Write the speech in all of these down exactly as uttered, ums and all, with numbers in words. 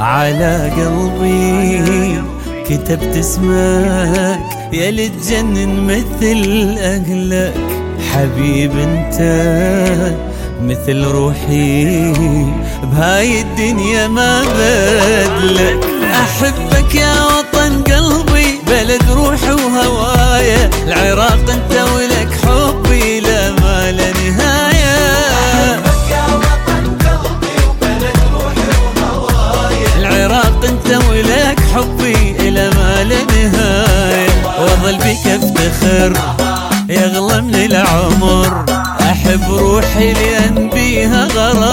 على قلبي كتبت اسمك يا اللي تجنن مثل أهلك. حبيب انت مثل روحي بهاي الدنيا ما بدلك. أحبك يا وطن قلبي بلد روحي وهوايا، العراق انت ولك حبي لا ما لا نهاية. أحبك يا وطن قلبي وبلد روحي وهوايا، العراق انت ولك حبي الى ما لا نهاية. واظل بك افتخر يغلى من العمر، احب روحي لان بيها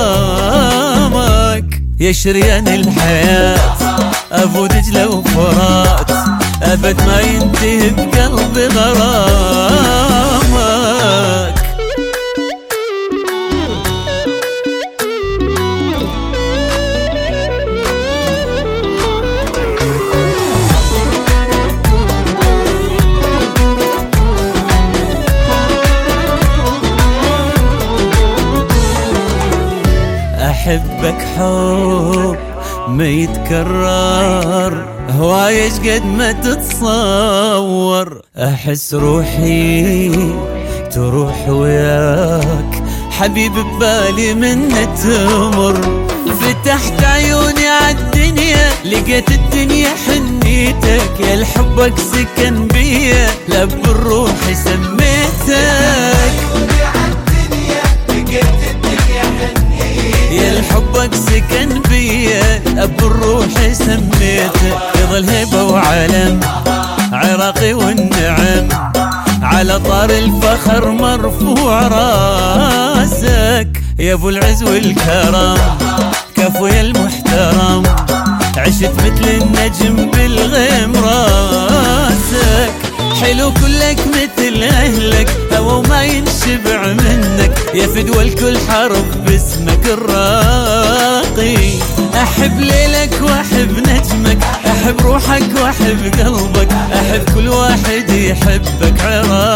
غرامك. يا شريان الحياة ابو دجلة وفرات، ابد ما ينتهي بقلبي غرامك. أحبك حب ما يتكرر، هوايش قد ما تتصور. أحس روحي تروح وياك حبيب ببالي من تمر. فتحت عيوني عالدنيا لقيت الدنيا حنيتك، يا الحبك سكن بيا لب الروح سميتك. يا الحبك سكن بيا اب الروح سميته. يظل هيبة وعلم عراقي والنعم، على طار الفخر مرفوع راسك. يا ابو العز والكرم كفو يا المحترم، عشت مثل النجم بالغيم راسك. حلو كلك مثل اهلك هوا وما ينشبع منك، يا فدوى الكل حرب باسمك الراقي. احب ليلك واحب نجمك، احب روحك واحب قلبك، احب كل واحد يحبك عراقي.